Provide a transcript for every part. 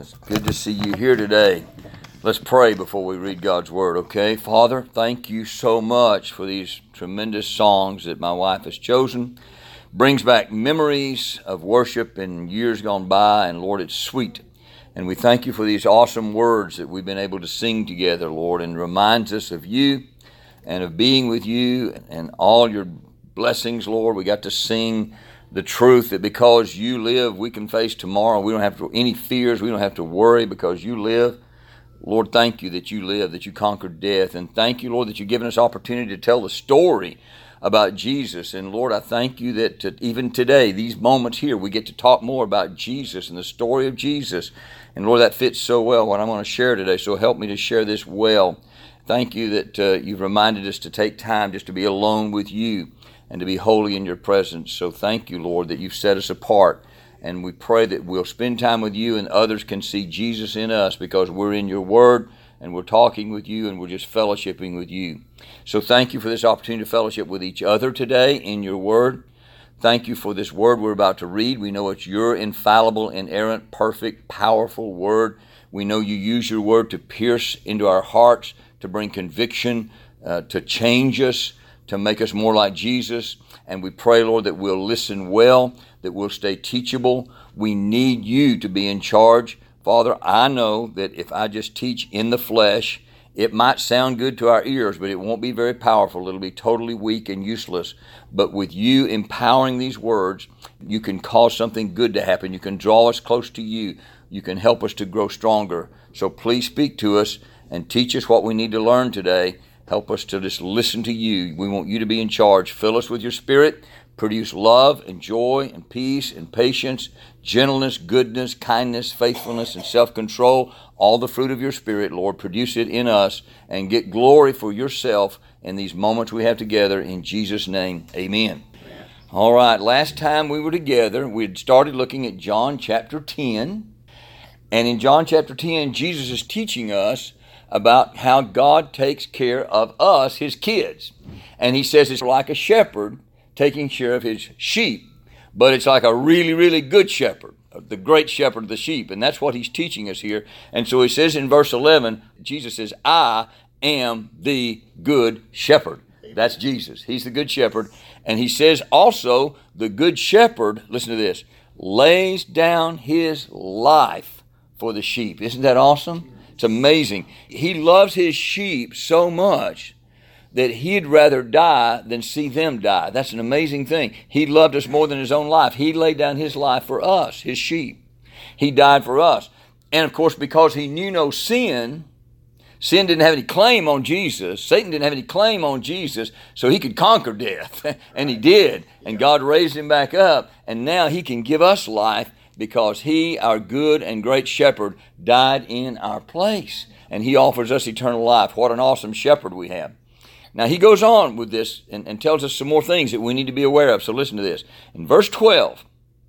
It's good to see you here today. Let's pray before we read God's Word, okay? Father, thank you so much for these tremendous songs that my wife has chosen. Brings back memories of worship in years gone by, and Lord, it's sweet. And we thank you for these awesome words that we've been able to sing together, Lord, and reminds us of you and of being with you and all your blessings, Lord. We got to sing the truth that because you live, we can face tomorrow. We don't have any fears. We don't have to worry because you live. Lord, thank you that you live, that you conquered death. And thank you, Lord, that you've given us opportunity to tell the story about Jesus. And Lord, I thank you that even today, these moments here, we get to talk more about Jesus and the story of Jesus. And Lord, that fits so well what I'm going to share today. So help me to share this well. Thank you that you've reminded us to take time just to be alone with you and to be holy in your presence. So thank you, Lord, that you've set us apart. And we pray that we'll spend time with you and others can see Jesus in us because we're in your word and we're talking with you and we're just fellowshipping with you. So thank you for this opportunity to fellowship with each other today in your word. Thank you for this word we're about to read. We know it's your infallible, inerrant, perfect, powerful word. We know you use your word to pierce into our hearts, to bring conviction, to change us, to make us more like Jesus. And we pray, Lord, that we'll listen well, that we'll stay teachable. We need you to be in charge. Father, I know that if I just teach in the flesh, it might sound good to our ears, but it won't be very powerful. It'll be totally weak and useless. But with you empowering these words, you can cause something good to happen. You can draw us close to you. You can help us to grow stronger. So please speak to us and teach us what we need to learn today. Help us to just listen to you. We want you to be in charge. Fill us with your Spirit. Produce love and joy and peace and patience, gentleness, goodness, kindness, faithfulness, and self-control. All the fruit of your Spirit, Lord, produce it in us and get glory for yourself in these moments we have together. In Jesus' name, amen. All right, last time we were together, we had started looking at John chapter 10. And in John chapter 10, Jesus is teaching us about how God takes care of us, his kids. And he says it's like a shepherd taking care of his sheep, but it's like a really, really good shepherd, the great shepherd of the sheep. And that's what he's teaching us here. And so he says in verse 11, Jesus says, I am the good shepherd. That's Jesus. He's the good shepherd. And he says also, the good shepherd, listen to this, lays down his life for the sheep. Isn't that awesome? It's amazing. He loves his sheep so much that he'd rather die than see them die. That's an amazing thing. He loved us more than his own life. He laid down his life for us, his sheep. He died for us. And of course, because he knew no sin, sin didn't have any claim on Jesus. Satan didn't have any claim on Jesus, so he could conquer death. And he did. And God raised him back up. And now he can give us life because he, our good and great shepherd, died in our place. And he offers us eternal life. What an awesome shepherd we have. Now he goes on with this and tells us some more things that we need to be aware of. So listen to this. In verse 12,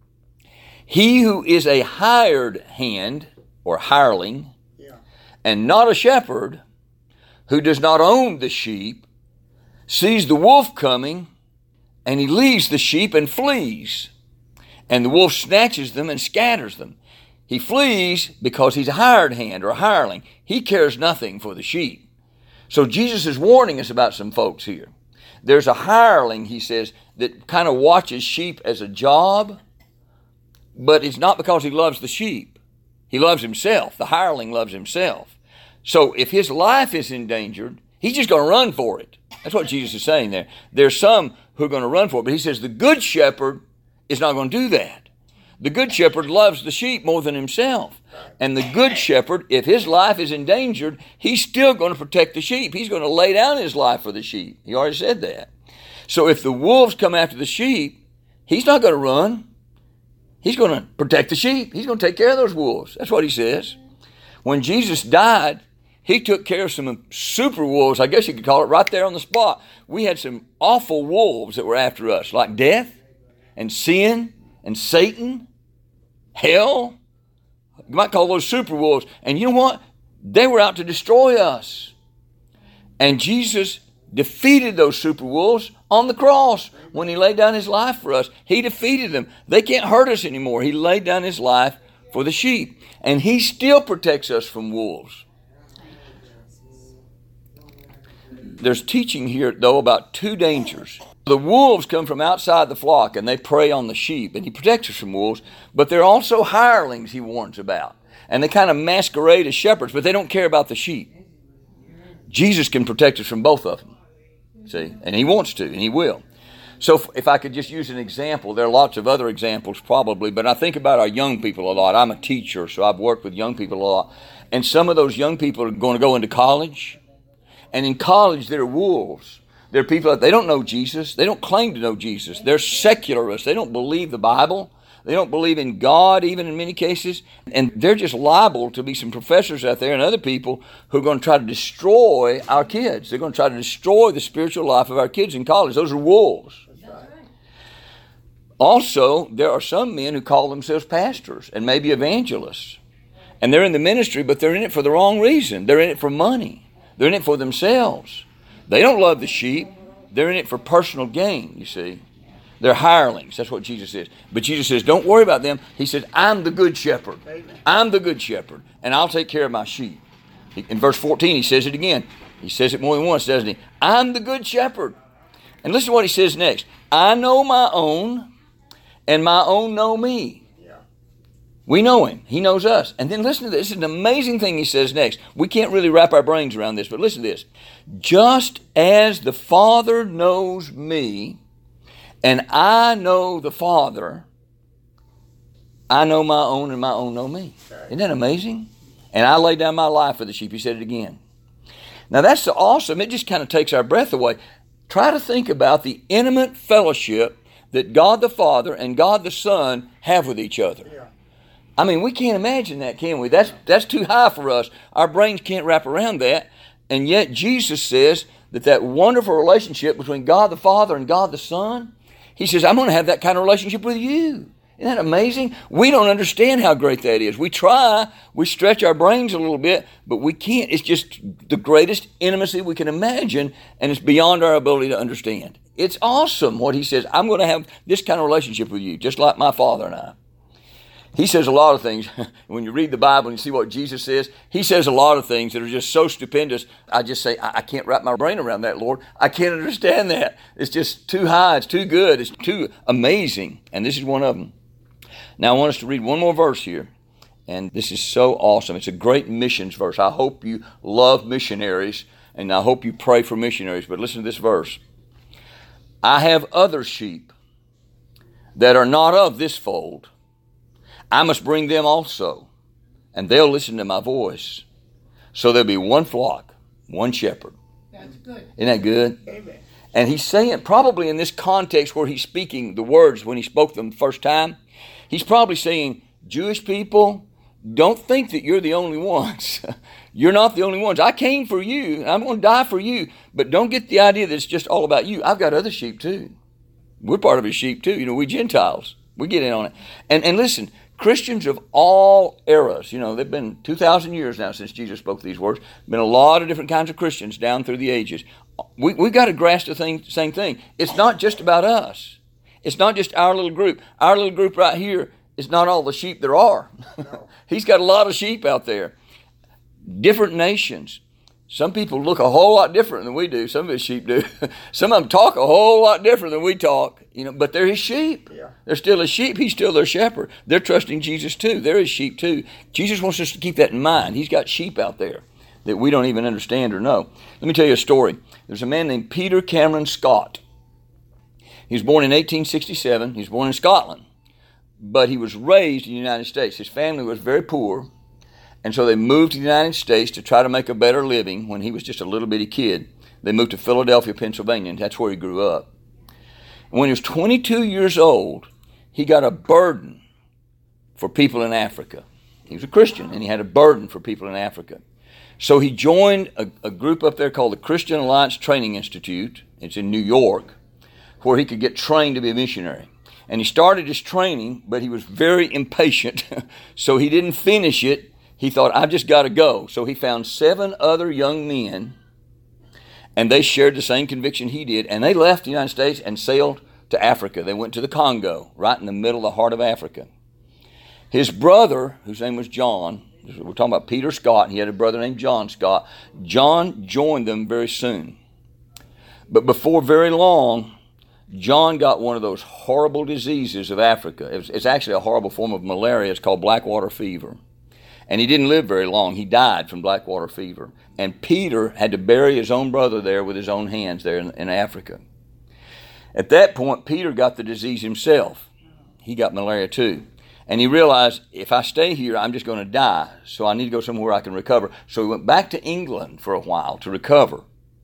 he who is a hired hand or hireling and not a shepherd, who does not own the sheep, sees the wolf coming and he leaves the sheep and flees. And the wolf snatches them and scatters them. He flees because he's a hired hand or a hireling. He cares nothing for the sheep. So Jesus is warning us about some folks here. There's a hireling, he says, that kind of watches sheep as a job, but it's not because he loves the sheep. He loves himself. The hireling loves himself. So if his life is endangered, he's just going to run for it. That's what Jesus is saying there. There's some who are going to run for it, but he says the good shepherd is not going to do that. The good shepherd loves the sheep more than himself. And the good shepherd, if his life is endangered, he's still going to protect the sheep. He's going to lay down his life for the sheep. He already said that. So if the wolves come after the sheep, he's not going to run. He's going to protect the sheep. He's going to take care of those wolves. That's what he says. When Jesus died, he took care of some super wolves, I guess you could call it, right there on the spot. We had some awful wolves that were after us, like death and sin and Satan, hell. You might call those super wolves. And you know what? They were out to destroy us. And Jesus defeated those super wolves on the cross when he laid down his life for us. He defeated them. They can't hurt us anymore. He laid down his life for the sheep. And he still protects us from wolves. There's teaching here, though, about two dangers. The wolves come from outside the flock, and they prey on the sheep, and he protects us from wolves. But there are also hirelings he warns about. And they kind of masquerade as shepherds, but they don't care about the sheep. Jesus can protect us from both of them. See? And he wants to, and he will. So if I could just use an example, there are lots of other examples probably, but I think about our young people a lot. I'm a teacher, so I've worked with young people a lot. And some of those young people are going to go into college. And in college, they're wolves. They're people that they don't know Jesus. They don't claim to know Jesus. They're secularists. They don't believe the Bible. They don't believe in God, even in many cases. And they're just liable to be some professors out there and other people who are going to try to destroy our kids. They're going to try to destroy the spiritual life of our kids in college. Those are wolves. Also, there are some men who call themselves pastors and maybe evangelists. And they're in the ministry, but they're in it for the wrong reason. They're in it for money. They're in it for themselves. They don't love the sheep. They're in it for personal gain, you see. They're hirelings. That's what Jesus says. But Jesus says, don't worry about them. He says, I'm the good shepherd. I'm the good shepherd, and I'll take care of my sheep. In verse 14, he says it again. He says it more than once, doesn't he? I'm the good shepherd. And listen to what he says next. I know my own, and my own know me. We know him. He knows us. And then listen to this. This is an amazing thing he says next. We can't really wrap our brains around this, but listen to this. Just as the Father knows me, and I know the Father, I know my own, and my own know me. Isn't that amazing? And I lay down my life for the sheep. He said it again. Now that's so awesome. It just kind of takes our breath away. Try to think about the intimate fellowship that God the Father and God the Son have with each other. I mean, we can't imagine that, can we? That's too high for us. Our brains can't wrap around that. And yet Jesus says that wonderful relationship between God the Father and God the Son, he says, I'm going to have that kind of relationship with you. Isn't that amazing? We don't understand how great that is. We try, we stretch our brains a little bit, but we can't. It's just the greatest intimacy we can imagine, and it's beyond our ability to understand. It's awesome what he says. I'm going to have this kind of relationship with you, just like my Father and I. He says a lot of things. When you read the Bible and you see what Jesus says, he says a lot of things that are just so stupendous. I just say, I can't wrap my brain around that, Lord. I can't understand that. It's just too high. It's too good. It's too amazing. And this is one of them. Now I want us to read one more verse here. And this is so awesome. It's a great missions verse. I hope you love missionaries, and I hope you pray for missionaries. But listen to this verse. I have other sheep that are not of this fold. I must bring them also, and they'll listen to my voice. So there'll be one flock, one shepherd. That's good. Isn't that good? Amen. And he's saying, probably in this context where he's speaking the words when he spoke them the first time, he's probably saying, Jewish people, don't think that you're the only ones. You're not the only ones. I came for you, and I'm going to die for you. But don't get the idea that it's just all about you. I've got other sheep too. We're part of his sheep too. You know, we Gentiles. We get in on it. And listen, Christians of all eras, they've been 2,000 years now since Jesus spoke these words. Been a lot of different kinds of Christians down through the ages. We've got to grasp the same thing. It's not just about us. It's not just our little group. Our little group right here is not all the sheep there are. He's got a lot of sheep out there. Different nations. Some people look a whole lot different than we do. Some of his sheep do. Some of them talk a whole lot different than we talk. But they're his sheep. Yeah. They're still his sheep. He's still their shepherd. They're trusting Jesus too. They're his sheep too. Jesus wants us to keep that in mind. He's got sheep out there that we don't even understand or know. Let me tell you a story. There's a man named Peter Cameron Scott. He was born in 1867. He was born in Scotland. But he was raised in the United States. His family was very poor. And so they moved to the United States to try to make a better living when he was just a little bitty kid. They moved to Philadelphia, Pennsylvania, and that's where he grew up. And when he was 22 years old, he got a burden for people in Africa. He was a Christian, and he had a burden for people in Africa. So he joined a group up there called the Christian Alliance Training Institute. It's in New York, where he could get trained to be a missionary. And he started his training, but he was very impatient, so he didn't finish it. He thought, I've just got to go. So he found 7 other young men, and they shared the same conviction he did, and they left the United States and sailed to Africa. They went to the Congo, right in the middle of the heart of Africa. His brother, whose name was John, we're talking about Peter Scott, and he had a brother named John Scott. John joined them very soon. But before very long, John got one of those horrible diseases of Africa. It's actually a horrible form of malaria. It's called blackwater fever. And he didn't live very long. He died from blackwater fever. And Peter had to bury his own brother there with his own hands there in Africa. At that point, Peter got the disease himself. He got malaria too. And he realized, if I stay here, I'm just going to die. So I need to go somewhere where I can recover. So he went back to England for a while to recover.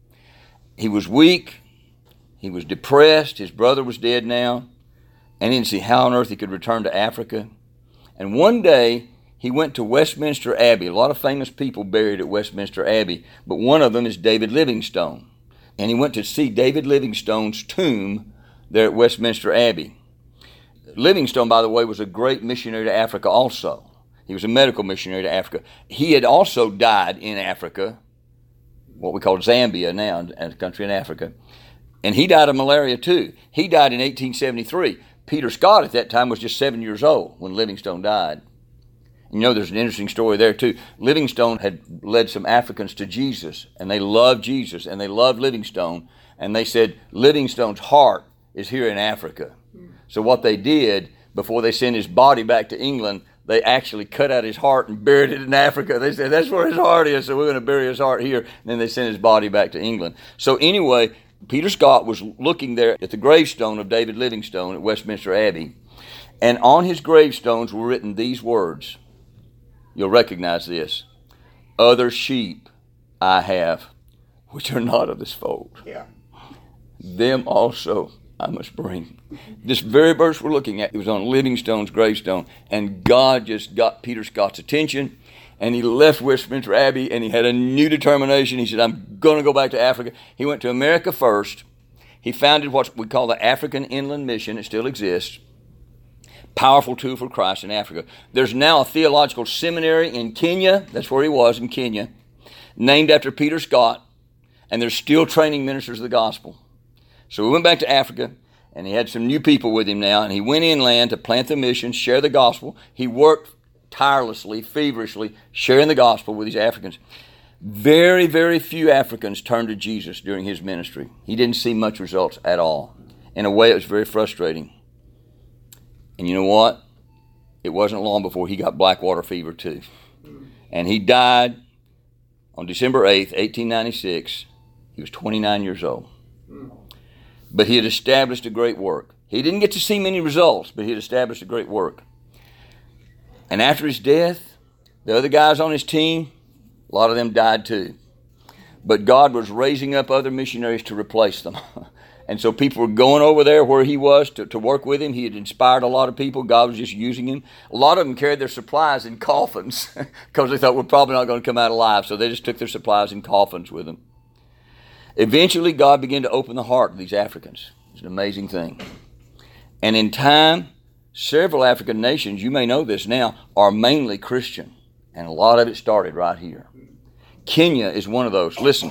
He was weak. He was depressed. His brother was dead now. And he didn't see how on earth he could return to Africa. And one day, he went to Westminster Abbey. A lot of famous people buried at Westminster Abbey. But one of them is David Livingstone. And he went to see David Livingstone's tomb there at Westminster Abbey. Livingstone, by the way, was a great missionary to Africa also. He was a medical missionary to Africa. He had also died in Africa, what we call Zambia now, a country in Africa. And he died of malaria too. He died in 1873. Peter Scott at that time was just 7 years old when Livingstone died. You know, there's an interesting story there too. Livingstone had led some Africans to Jesus, and they loved Jesus, and they loved Livingstone, and they said, Livingstone's heart is here in Africa. So what they did, before they sent his body back to England, they actually cut out his heart and buried it in Africa. They said, that's where his heart is, so we're going to bury his heart here. And then they sent his body back to England. So anyway, Peter Scott was looking there at the gravestone of David Livingstone at Westminster Abbey. And on his gravestones were written these words. You'll recognize this. Other sheep I have, which are not of this fold. Yeah. Them also I must bring. This very verse we're looking at, it was on Livingstone's gravestone, and God just got Peter Scott's attention, and he left Westminster Abbey, and he had a new determination. He said, I'm going to go back to Africa. He went to America first. He founded what we call the African Inland Mission. It still exists. Powerful tool for Christ in Africa. There's now a theological seminary in Kenya. That's where he was, in Kenya, named after Peter Scott, and they're still training ministers of the gospel. So we went back to Africa, and he had some new people with him now, and he went inland to plant the mission, share the gospel. He worked tirelessly, feverishly, sharing the gospel with these Africans. Very, very few Africans turned to Jesus during his ministry. He didn't see much results at all. In a way, it was very frustrating. And you know what? It wasn't long before he got blackwater fever too. And he died on December 8th, 1896. He was 29 years old. But he had established a great work. He didn't get to see many results, but he had established a great work. And after his death, the other guys on his team, a lot of them died too. But God was raising up other missionaries to replace them. And so people were going over there where he was to work with him. He had inspired a lot of people. God was just using him. A lot of them carried their supplies in coffins because they thought we're probably not going to come out alive. So they just took their supplies in coffins with them. Eventually, God began to open the heart of these Africans. It's an amazing thing. And in time, several African nations, you may know this now, are mainly Christian. And a lot of it started right here. Kenya is one of those. Listen,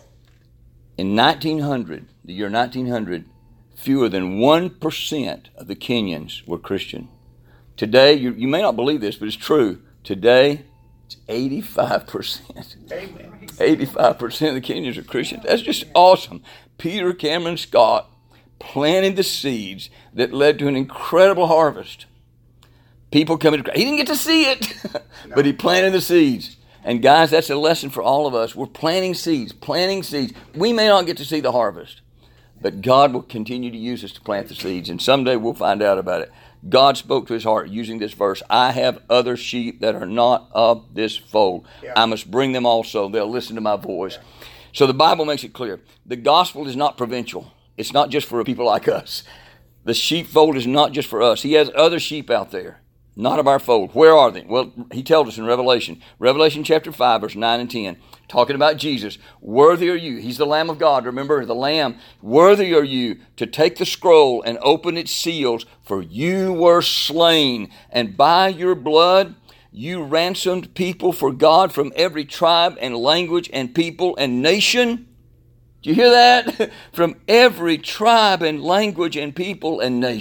in 1900, the year 1900, fewer than 1% of the Kenyans were Christian. Today, you may not believe this, but it's true. Today, it's 85%. Amen. 85% of the Kenyans are Christians. That's just awesome. Peter Cameron Scott planted the seeds that led to an incredible harvest. People coming to Christ. He didn't get to see it, but he planted the seeds. And guys, that's a lesson for all of us. We're planting seeds, planting seeds. We may not get to see the harvest, but God will continue to use us to plant the seeds, and someday we'll find out about it. God spoke to his heart using this verse. I have other sheep that are not of this fold. Yeah. I must bring them also. They'll listen to my voice. Yeah. So the Bible makes it clear. The gospel is not provincial. It's not just for people like us. The sheepfold is not just for us. He has other sheep out there, not of our fold. Where are they? Well, he tells us in Revelation chapter 5, verse 9 and 10, talking about Jesus. Worthy are you. He's the Lamb of God. Remember, the Lamb. Worthy are you to take the scroll and open its seals, for you were slain, and by your blood you ransomed people for God from every tribe and language and people and nation. Do you hear that? From every tribe and language and people and nation.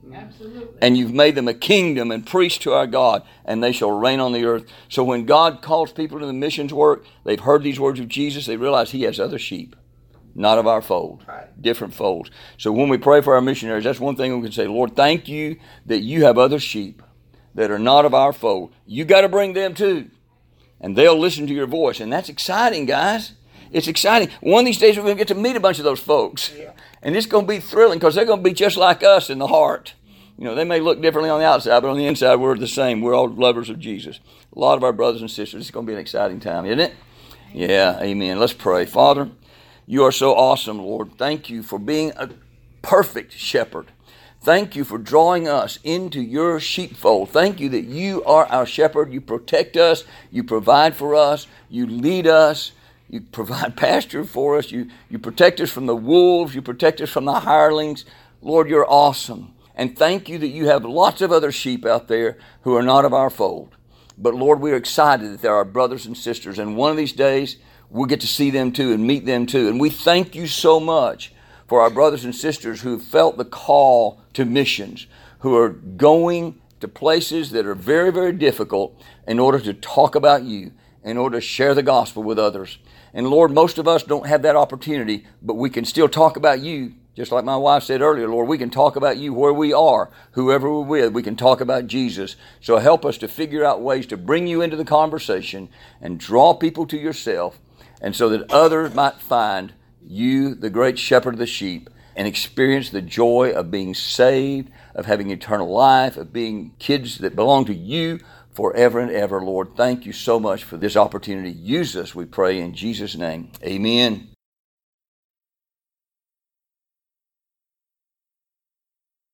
Absolutely. And you've made them a kingdom and priests to our God, and they shall reign on the earth. So when God calls people to the missions work, they've heard these words of Jesus, they realize he has other sheep, not of our fold, different folds. So when we pray for our missionaries, that's one thing we can say, Lord, thank you that you have other sheep that are not of our fold. You got to bring them too, and they'll listen to your voice. And that's exciting, guys. It's exciting. One of these days we're going to get to meet a bunch of those folks. Yeah. And it's going to be thrilling because they're going to be just like us in the heart. You know, they may look differently on the outside, but on the inside we're the same. We're all lovers of Jesus. A lot of our brothers and sisters. It's going to be an exciting time, isn't it? Yeah, amen. Let's pray. Father, you are so awesome, Lord. Thank you for being a perfect shepherd. Thank you for drawing us into your sheepfold. Thank you that you are our shepherd. You protect us. You provide for us. You lead us. You provide pasture for us. You protect us from the wolves. You protect us from the hirelings. Lord, you're awesome. And thank you that you have lots of other sheep out there who are not of our fold. But Lord, we are excited that there are brothers and sisters. And one of these days, we'll get to see them too and meet them too. And we thank you so much for our brothers and sisters who have felt the call to missions, who are going to places that are very, very difficult in order to talk about you, in order to share the gospel with others. And Lord, most of us don't have that opportunity, but we can still talk about you. Just like my wife said earlier, Lord, we can talk about you where we are, whoever we're with. We can talk about Jesus. So help us to figure out ways to bring you into the conversation and draw people to yourself, and so that others might find you, the great shepherd of the sheep, and experience the joy of being saved, of having eternal life, of being kids that belong to you forever and ever. Lord, thank you so much for this opportunity. Use us, we pray, in Jesus' name. Amen.